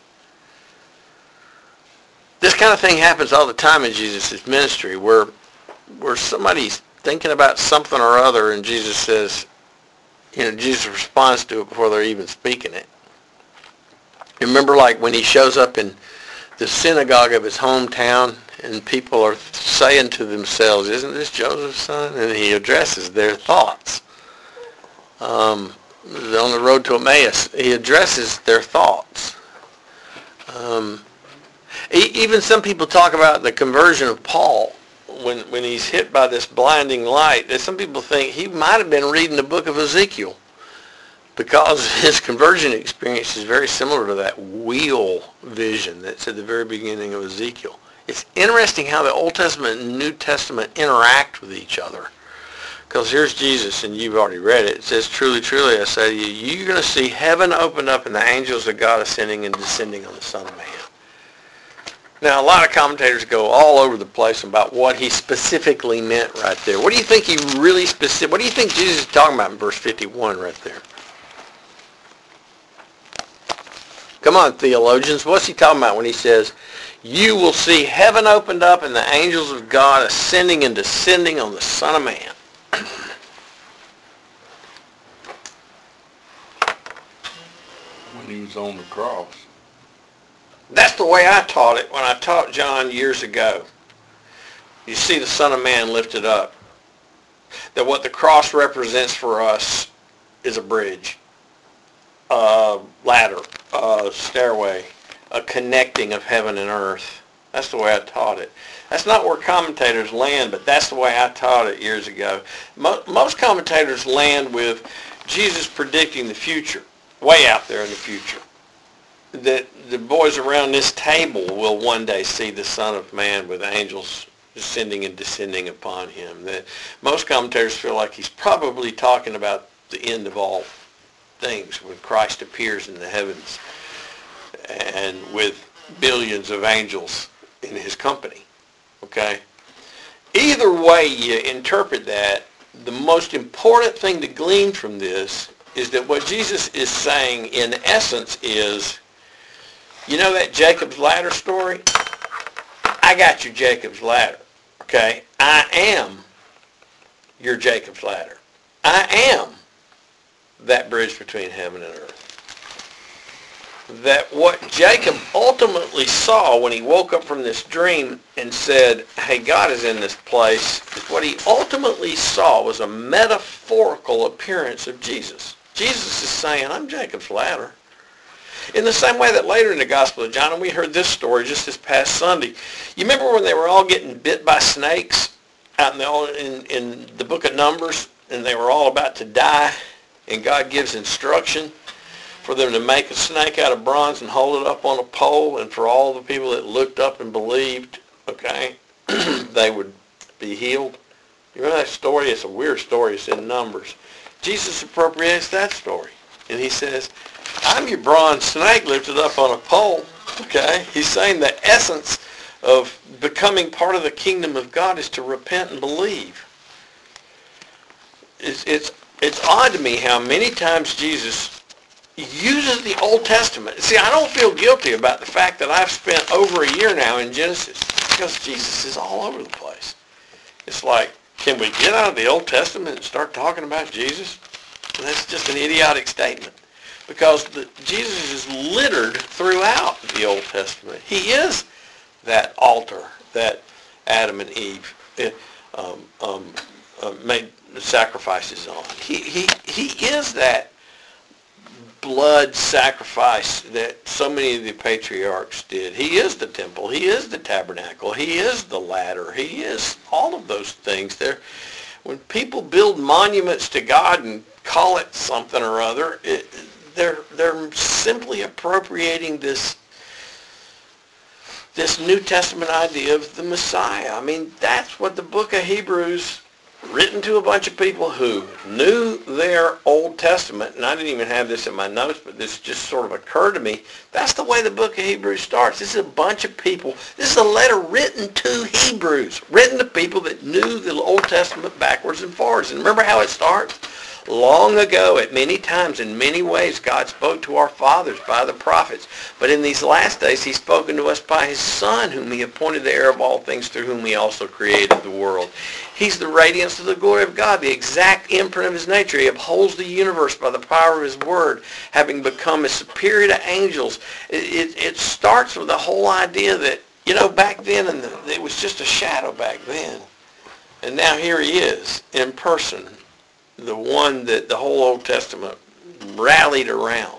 This kind of thing happens all the time in Jesus' ministry, where where somebody's thinking about something or other, and Jesus says, you know, Jesus responds to it before they're even speaking it. Remember, like when he shows up in the synagogue of his hometown, and people are saying to themselves, isn't this Joseph's son? And he addresses their thoughts. Um, on the road to Emmaus, he addresses their thoughts. Um, e- even some people talk about the conversion of Paul when when he's hit by this blinding light. Some people think he might have been reading the book of Ezekiel, because his conversion experience is very similar to that wheel vision that's at the very beginning of Ezekiel. It's interesting how the Old Testament and New Testament interact with each other. Because here's Jesus, and you've already read it. It says, truly, truly, I say to you, you're going to see heaven opened up and the angels of God ascending and descending on the Son of Man. Now, a lot of commentators go all over the place about what he specifically meant right there. What do you think he really specific? What do you think Jesus is talking about in verse fifty-one right there? Come on, theologians. What's he talking about when he says, you will see heaven opened up and the angels of God ascending and descending on the Son of Man? When he was on the cross. That's the way I taught it when I taught John years ago. You see the Son of Man lifted up. That what the cross represents for us is a bridge, a ladder, a stairway, a connecting of heaven and earth. That's the way I taught it. That's not where commentators land, but that's the way I taught it years ago. Most commentators land with Jesus predicting the future, way out there in the future. That the boys around this table will one day see the Son of Man with angels ascending and descending upon him. That most commentators feel like he's probably talking about the end of all things when Christ appears in the heavens and with billions of angels in his company. Okay? Either way you interpret that, the most important thing to glean from this is that what Jesus is saying in essence is, you know that Jacob's ladder story? I got your Jacob's ladder. Okay? I am your Jacob's ladder. I am that bridge between heaven and earth. That what Jacob ultimately saw when he woke up from this dream and said, hey, God is in this place, what he ultimately saw was a metaphorical appearance of Jesus. Jesus is saying, I'm Jacob's ladder. In the same way that later in the Gospel of John, and we heard this story just this past Sunday, you remember when they were all getting bit by snakes out in the, in, in the book of Numbers, and they were all about to die, and God gives instruction for them to make a snake out of bronze and hold it up on a pole, and for all the people that looked up and believed, okay, they would be healed. You remember that story? It's a weird story. It's in Numbers. Jesus appropriates that story, and he says, I'm your bronze snake lifted up on a pole, okay? He's saying the essence of becoming part of the kingdom of God is to repent and believe. It's, it's, it's odd to me how many times Jesus uses the Old Testament. See, I don't feel guilty about the fact that I've spent over a year now in Genesis, because Jesus is all over the place. It's like, can we get out of the Old Testament and start talking about Jesus? And that's just an idiotic statement, because the, Jesus is littered throughout the Old Testament. He is that altar that Adam and Eve um, um, uh, made sacrifices on. He, he, he is that blood sacrifice that so many of the patriarchs did. He is the temple. He is the tabernacle. He is the ladder. He is all of those things. There, when people build monuments to God and call it something or other, it, they're they're simply appropriating this this New Testament idea of the Messiah. I mean, that's what the book of Hebrews, written to a bunch of people who knew their Old Testament, and I didn't even have this in my notes, but this just sort of occurred to me. That's the way the book of Hebrews starts. This is a bunch of people. This is a letter written to Hebrews, written to people that knew the Old Testament backwards and forwards. And remember how it starts? Long ago, at many times, in many ways, God spoke to our fathers by the prophets. But in these last days, he's spoken to us by his Son, whom he appointed the heir of all things, through whom he also created the world. He's the radiance of the glory of God, the exact imprint of his nature. He upholds the universe by the power of his word, having become as superior to angels. It, it, it starts with the whole idea that, you know, back then, and the, it was just a shadow back then. And now here he is in person, the one that the whole Old Testament rallied around.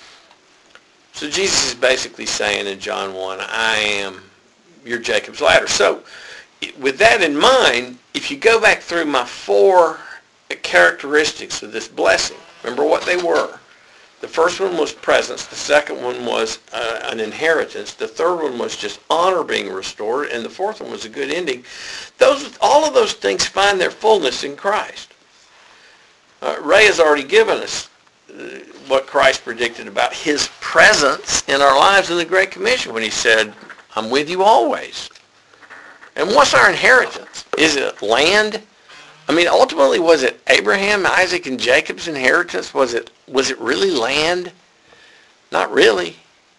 So Jesus is basically saying in John one, I am your Jacob's ladder. So with that in mind, if you go back through my four characteristics of this blessing, remember what they were. The first one was presence. The second one was uh, an inheritance. The third one was just honor being restored. And the fourth one was a good ending. Those, all of those things find their fullness in Christ. Uh, Ray has already given us uh, what Christ predicted about his presence in our lives in the Great Commission when he said, I'm with you always. And what's our inheritance? Is it land? I mean, ultimately, was it Abraham, Isaac, and Jacob's inheritance? Was it was it really land? Not really.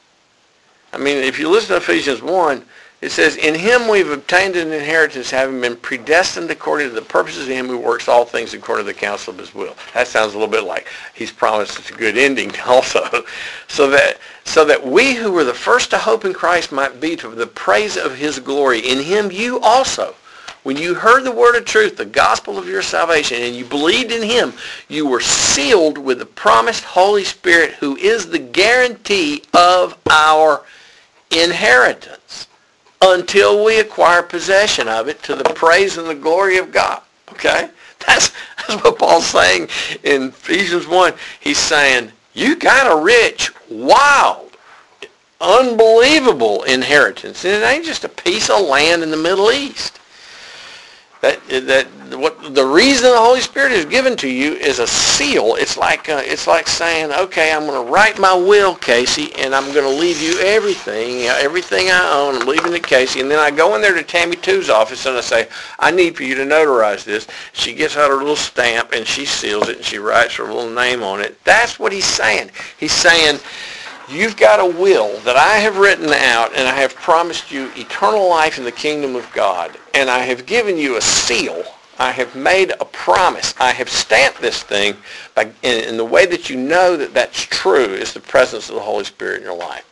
I mean, if you listen to Ephesians one, it says, in him we've obtained an inheritance, having been predestined according to the purposes of him who works all things according to the counsel of his will. That sounds a little bit like he's promised us a good ending also. So that so that we who were the first to hope in Christ might be to the praise of his glory. In him you also, when you heard the word of truth, the gospel of your salvation, and you believed in him, you were sealed with the promised Holy Spirit, who is the guarantee of our inheritance until we acquire possession of it to the praise and the glory of God. Okay? That's, that's what Paul's saying in Ephesians one. He's saying, you got a rich, wild, unbelievable inheritance. And it ain't just a piece of land in the Middle East. That that what the reason the Holy Spirit is given to you is a seal. It's like uh, it's like saying, okay, I'm going to write my will, Casey, and I'm going to leave you everything, you know, everything I own. I'm leaving it, Casey, and then I go in there to Tammy Two's office and I say, I need for you to notarize this. She gets out her little stamp and she seals it and she writes her little name on it. That's what he's saying. He's saying, you've got a will that I have written out, and I have promised you eternal life in the kingdom of God. And I have given you a seal. I have made a promise. I have stamped this thing by, in, in the way that you know that that's true is the presence of the Holy Spirit in your life.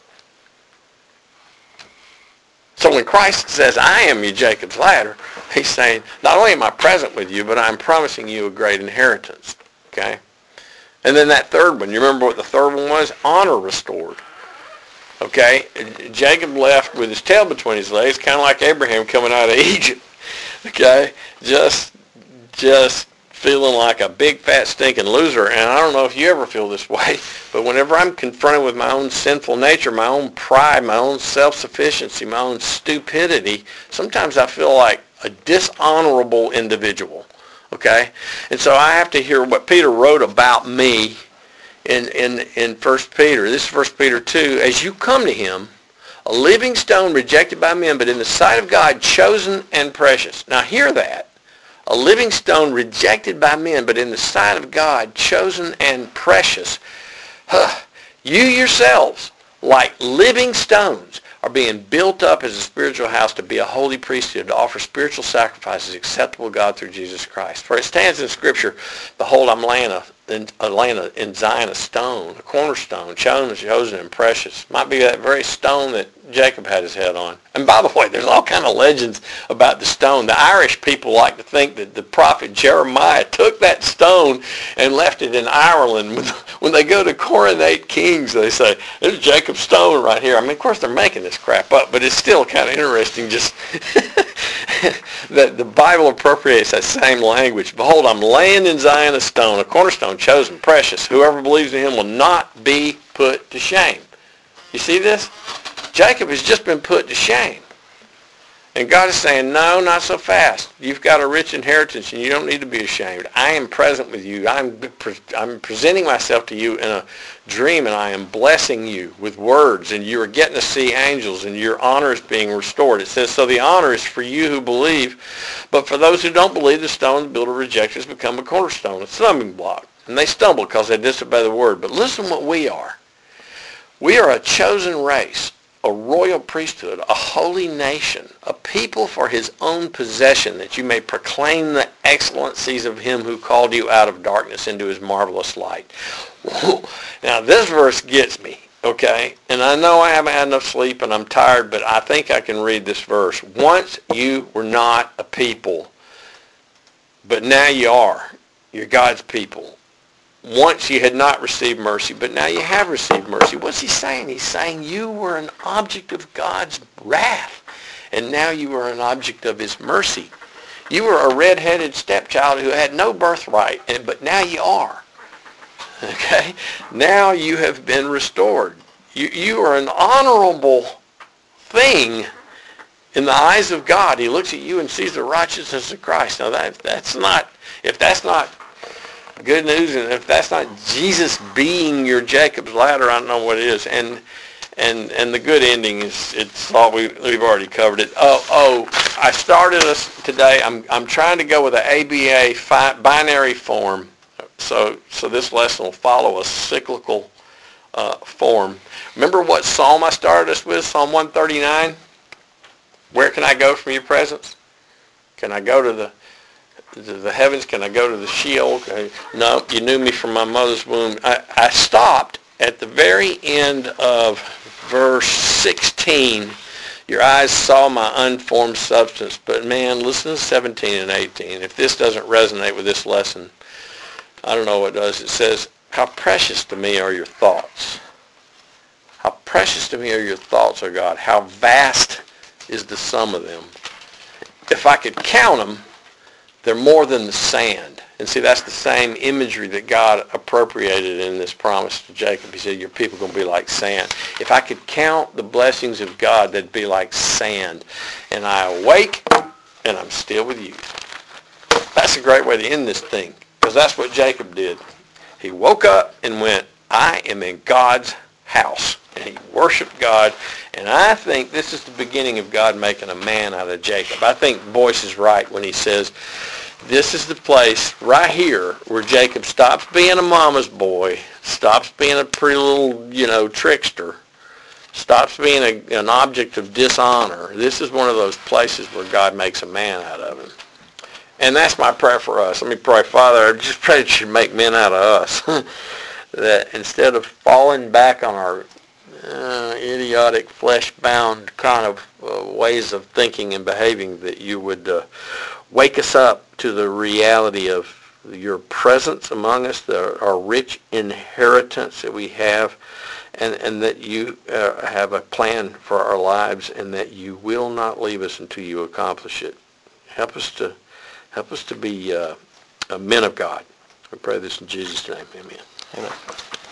So when Christ says, I am your Jacob's ladder, he's saying, not only am I present with you, but I'm promising you a great inheritance. Okay? And then that third one, you remember what the third one was? Honor restored. Okay? Jacob left with his tail between his legs, kind of like Abraham coming out of Egypt. Okay? Just, just feeling like a big, fat, stinking loser. And I don't know if you ever feel this way, but whenever I'm confronted with my own sinful nature, my own pride, my own self-sufficiency, my own stupidity, sometimes I feel like a dishonorable individual. Okay? And so I have to hear what Peter wrote about me in, in, in First Peter. This is First Peter two. As you come to him, a living stone rejected by men, but in the sight of God, chosen and precious. Now hear that. A living stone rejected by men, but in the sight of God, chosen and precious. Huh. You yourselves, like living stones, are being built up as a spiritual house to be a holy priesthood, to offer spiritual sacrifices acceptable to God through Jesus Christ. For it stands in Scripture, behold, I'm laying a, in, a, laying a, in Zion a stone, a cornerstone, chosen, chosen, and precious. Might be that very stone that Jacob had his head on. And by the way, there's all kind of legends about the stone. The Irish people like to think that the prophet Jeremiah took that stone and left it in Ireland. When they go to coronate kings, they say, there's Jacob's stone right here. I mean, of course, they're making this crap up, but it's still kind of interesting just that the Bible appropriates that same language. Behold, I'm laying in Zion a stone, a cornerstone, chosen, precious. Whoever believes in him will not be put to shame. You see this? Jacob has just been put to shame. And God is saying, no, not so fast. You've got a rich inheritance and you don't need to be ashamed. I am present with you. I'm, pre- I'm presenting myself to you in a dream, and I am blessing you with words, and you are getting to see angels, and your honor is being restored. It says, so the honor is for you who believe, but for those who don't believe, the stone the builder rejected has become a cornerstone, a stumbling block. And they stumble because they disobey the word. But listen what we are. We are a chosen race, a royal priesthood, a holy nation, a people for his own possession, that you may proclaim the excellencies of him who called you out of darkness into his marvelous light. Now this verse gets me, okay? And I know I haven't had enough sleep and I'm tired, but I think I can read this verse. Once you were not a people, but now you are. You're God's people. Once you had not received mercy, but now you have received mercy. What's he saying? He's saying you were an object of God's wrath, and now you are an object of his mercy. You were a red-headed stepchild who had no birthright, and but now you are. Okay? Now you have been restored. You, you are an honorable thing in the eyes of God. He looks at you and sees the righteousness of Christ. Now that that's not, if that's not good news, and if that's not Jesus being your Jacob's ladder, I don't know what it is. And and and the good ending is, it's all we we've already covered it. Oh oh, I started us today. I'm I'm trying to go with an A B A fi- binary form, so so this lesson will follow a cyclical uh, form. Remember what psalm I started us with? Psalm one thirty-nine. Where can I go from your presence? Can I go to the to the heavens? Can I go to the Sheol? I, no, you knew me from my mother's womb. I, I stopped at the very end of verse sixteen. Your eyes saw my unformed substance. But man, listen to seventeen and eighteen. If this doesn't resonate with this lesson, I don't know what does. It says, how precious to me are your thoughts. How precious to me are your thoughts, O God. How vast is the sum of them. If I could count them, they're more than the sand. And see, that's the same imagery that God appropriated in this promise to Jacob. He said, your people are going to be like sand. If I could count the blessings of God, they'd be like sand. And I awake, and I'm still with you. That's a great way to end this thing, because that's what Jacob did. He woke up and went, I am in God's house. And he worshiped God. And I think this is the beginning of God making a man out of Jacob. I think Boyce is right when he says, this is the place right here where Jacob stops being a mama's boy, stops being a pretty little, you know, trickster, stops being a, an object of dishonor. This is one of those places where God makes a man out of him. And that's my prayer for us. Let me pray. Father, I just pray that you make men out of us. That instead of falling back on our uh, idiotic, flesh-bound kind of uh, ways of thinking and behaving, that you would uh, wake us up to the reality of your presence among us, the, our rich inheritance that we have, and, and that you uh, have a plan for our lives, and that you will not leave us until you accomplish it. Help us to help us to be uh, men of God. We pray this in Jesus' name. Amen. Amen.